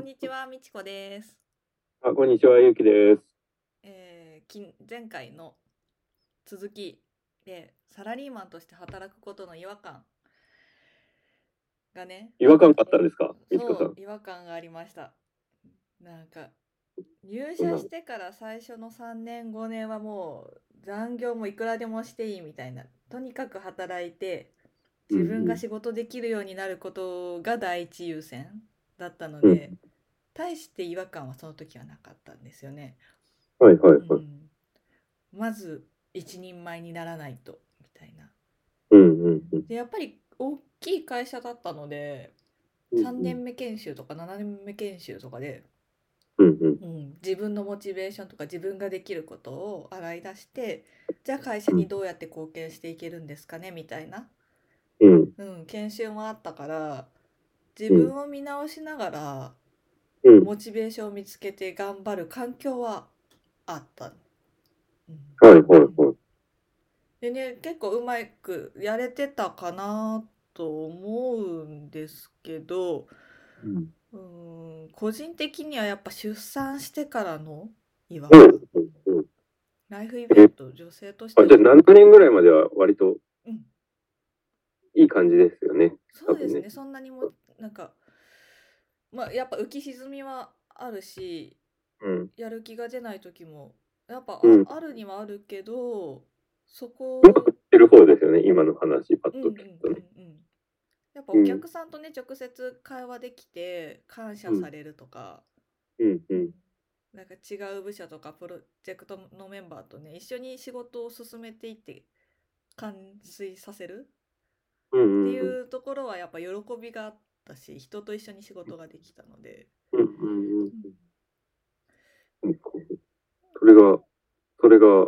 んにちは、みちこです。 こんにちは、ゆうきです。 前回の続きでサラリーマンとして働くことの違和感がね、 違和感があったんですか、みちこさん。 違和感がありました。なんか入そんな、 社してから最初の3年5年はもう残業もいくらでもしていいみたいな、とにかく働いてうん自分がうん。 仕事できるようになることが第一優先だったのうん。 で、大して違和感はその時はなかったんですよね。 はいはいはい。 うん、まず一人前にならないとみたいな。 うんうんうん。 でやっぱり大きい会社だったので、3 うんうん。 年目研修とか7年目研修とかで、 うんうん。 自分のモチベーションとか自分ができることを洗い出して、じゃあ会社うんにどうやって貢献していけるんですかねみたいな、 うん。 研修もあったから、自うん。 分を見直しながらうん。 モチベーションを見つけて頑張る環境はあった。うんはいはいはい。 でね、結構うまくやれてたかなと思うんですけど、 うん。 個人的にはやっぱ出産してからの違和うん感、 うん。 ライフイベント、女性としてじゃあの、 7年ぐらいまでは割とうん、 いい感じですよね。多分ね。 そうですね、そんなにも、なんか、まあ、やっぱ浮き沈みはあるし、 うん。 やる気が出ない時も、やっぱうん。 あるにはあるけど、そこ、 うまくいってる方ですよね、今の話、パッと聞くとね。 やっぱうん。 お客さんとね、直接会話できて感うん。 謝されるとか、 うんうん。 うん、なんか違う部署とかプロジェクトのメンバーとね、一緒に仕事を進めていって完遂させるうんってうんうん。 いうところはやっぱ喜びがあったし、人と一緒に仕事ができたので、 うんうんうん、 うん。それが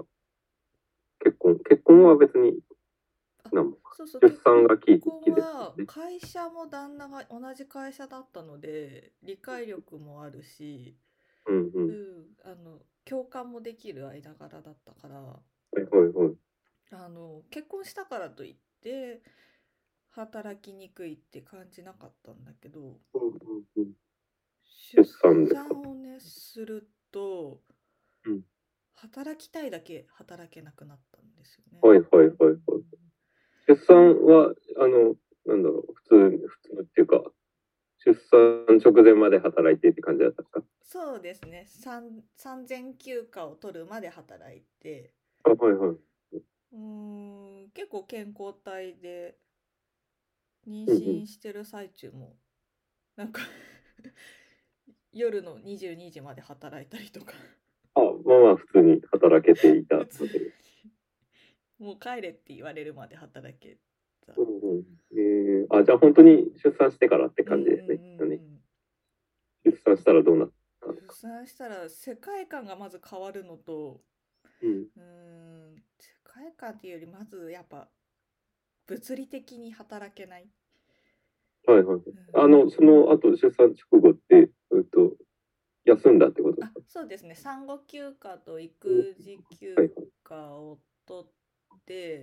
結婚は別にあ、 なんもそうそう、 出結産がキー婚ですもはんね。 会社も旦那が同じ会社だったので理解力もあるし、 うんうん。 共感もできる間柄だったから、 はいはいはい。 結婚したからといって働きにくいって感じなかったんだけど、 うんうんうん。 出出産ですか。 産をねするとうん。 働きたいだけ働けなくなったんですよね。 はいはいはいはい。出産は、なんだろう、普通っていうか、出産直前まで働いてって感じだったんですか？ そうですね、産前休暇を取るまで働いて、 はいはい。 結構健康体で妊うんうん。 娠してる最中もなんか夜の22時まで働いたりとか、 まあまあ、普通に働けていたわ普通けです。 にもう帰れって言われるまで働けた。 うんうん。じゃあ本当に出産してからってうんうん感じですね、きっとね。 うん。 出産したらどうなったんです出か？ 産したら世界観がまず変わるのと、 うん。 世界観っていうよりまずやっぱ物理的に働けない。 はいはい。 うん、 その後、出産直後って、休んだってことですか？ そうですね、産後休暇とうん。 育児休はいはい。 暇を取って、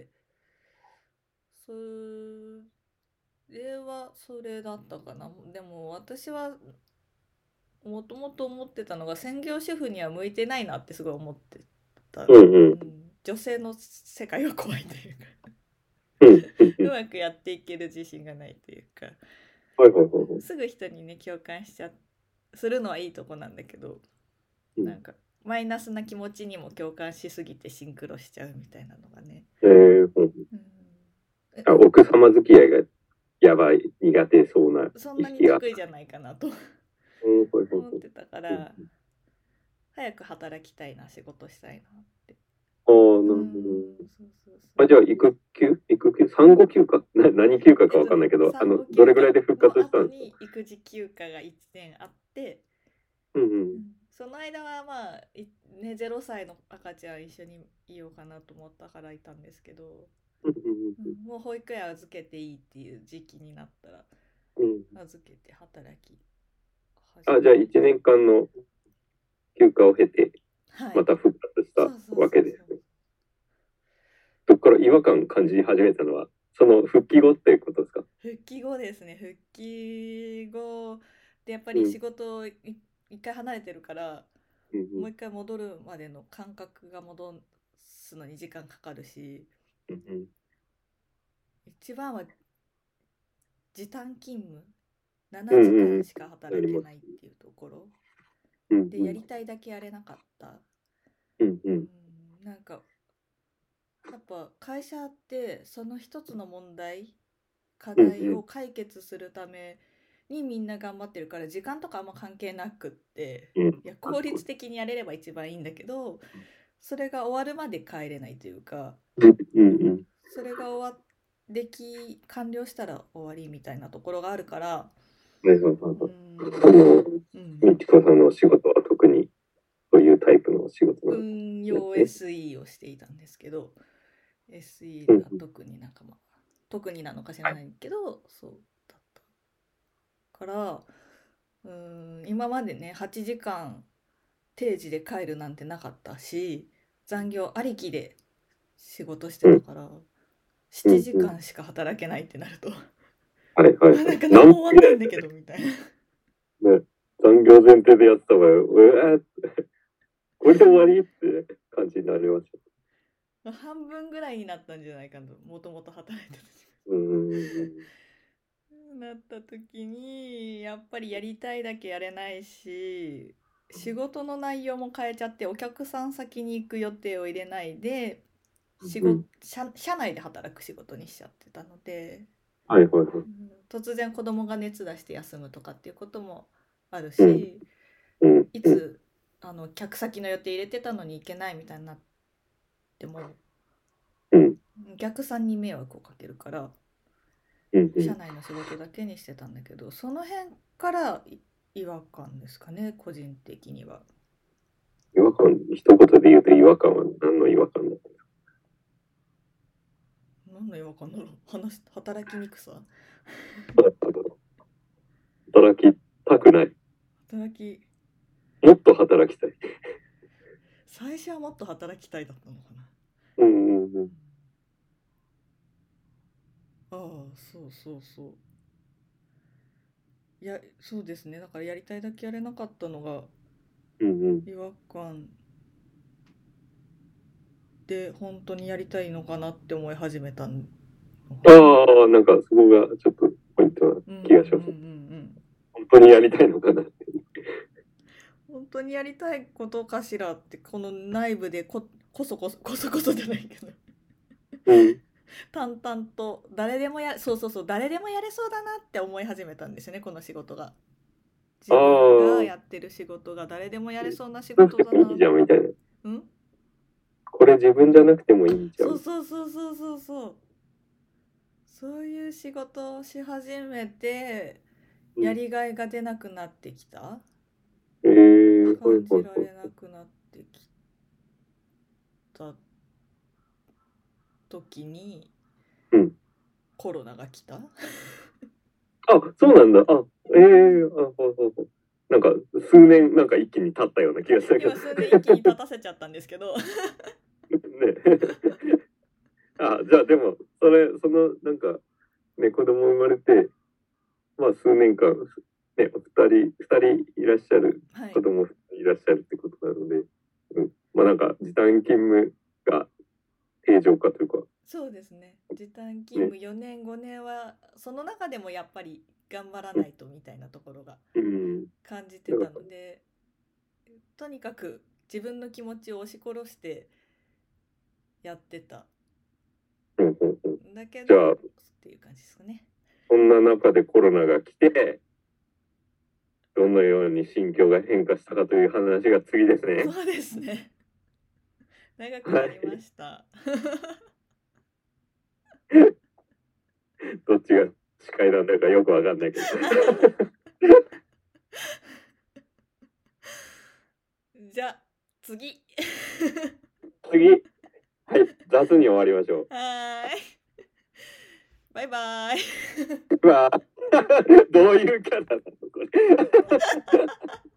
それはそれだったかな。でも私はもともと思ってたのが、専業主婦には向いてないなってすごい思ってた。 うんうん。 女性の世界は怖いというか、 うんうんううん。 まくやっていける自信がないというか、 はいはいはいはい。 すぐ人にね共感するのはいいとこなんだけど、 うん。 なんかマイナスな気持ちにも共感しすぎてシンクロしちゃうみたいなのがね、 うん。 うん、 奥様付き合いがやばい、苦手そうなそんなに意識が。 得意じゃないかなとうん、はいはいはい。 思ってたかうん。 ら、早く働きたいな、仕事したいなって。 なるほそうそうど。 そう。 じゃあ、育休産後休暇何休暇かわかんないけど、 産後どれぐら休暇いで復活の後したんですか？ に育児休暇が1年あって、 うんうん。 その間はまあね、0歳の赤ちゃん一緒にいようかなと思ったからいたんですけど、 うんうんうん。 もう保育園預けていいっていう時期になったらうん。 預けて働き始めじゃあ、 まし 1年間の休暇を経て、 た。はい。 また復活したそうそうわそうそう。 けですね。そこから違和感感じ始めたのは、その復帰後っていうことですか？ 復帰後ですね。復帰後でやっぱり仕事を一回離れてるから、 うんもう一回戻るまでの感覚が戻すのに時間かかるし、 うん一番は時短勤務、7 うんうんうん。 時間しか働けなります。 ないっていうところうんで、やりたいだけやれなかった。 うんうんなんかやっぱ会社ってその一つの問題、課うんうん題を解決するためにみんな頑張ってるから、時間とかあんま関係なくって、 うん。 いや効率的にやれれば一番いいんだけど、それが終わるまで帰れないというか、 うんうんそれが完了したら終わりみたいなところがあるから、 はいはいはいうはい。 ん、 みちこさんのお仕事は特にそういうタイプのお仕事なん運用ですね。 SE をしていたんですけど、 う SE がん特に特になのか知らないけど、そうだったから、今までね、8時間定時で帰るなんてなかったし、残業ありきで仕事してうんたから、7 うんうん。 時間しか働けないってなると、 はいはいはい。 なんか何も終わんないんだけどみたいな。 ね、残業前提でやってた場合、これで終わりって感じになりますよ。 半分ぐらいになったんじゃないかと、もともと働いてた時うん間なった時に、やっぱりやりたいだけやれないし、仕事の内容も変えちゃって、お客さん先に行く予定を入れないで、 うん社内で働く仕事にしちゃってたので、 はいはいはい。 突然子供が熱出して休むとかっていうこともあるうんし、 うんうんいつ客先の予定入れてたのに行けないみたいになっても、 うんお客さんに迷惑をかけるから、 うんうん。 社内の仕事だけにしてたんだけど、その辺から違和感ですかね、個人的には。 違和感、一言で言うと違和感は何の違和感だったんです何の違和感だろう、働きにくさ。 か？働きたくない。 働きもっと働きたい。 最初はもっと働きたいだったのかな。 うんうんああ、そうそうそう。いや、そうですね。だからやりたいだけやれなかったのがうんうん。 違和感で、本当にやりたいのかなって思い始めたのかな。 ああ、なんかそこがちょっとポイントなうんうんうん気がします。 うん本当にやりたいのかなって。 本当にやりたいことかしらって、この内部でこそこそじゃないけど、 うん。 淡々と誰でもやれそうだなって思い始めたんですよね、この仕事が。 あ自分があ、 やってる仕事が誰でもやれそうな仕なくて事だな。 もいいじゃんみたいな。 うん、 これ自分じゃなくてもいいじゃん。 そうそうそうそうそうそう。そういう仕事をし始めて、 うん、 やりがいが出なくなってきた。 ほい感じらほいほい。 れなくなってきた時にうん。 コロナが来た。 あ、そうなんだ。あ、ほうほうほう。なんか、数年、なんか一気に経ったような気がするけど。 今数年一気に立たせちゃったんですけど。 ね。あ、じゃあでも、なんか、ね、子供生まれて、まあ数年間、ね、二人いらっしゃる、 はい、 子供いらっしゃるってことなので、うん、まあなんか、時短勤務が平常化というか、 そうですね。時短勤ね、 務4年5年はその中でもやっぱり頑張らうん、 ないとみたいなところがうん、 感じてだから、 たので、とにかく自分の気持ちを押し殺してやってたうんうんうん。 んだけじゃあ、 どっていう感じですかね。 そんな中でコロナが来て、どのように心境が変化したかという話が次ですね。 そうですね。長くなりまはい。 した。 どっちが司会なんだかよくわかんないけど。 じゃあ次。 次。はい。雑に終わりましょう。 はーい。バイバイ。 うわどういうキャラなのこれ。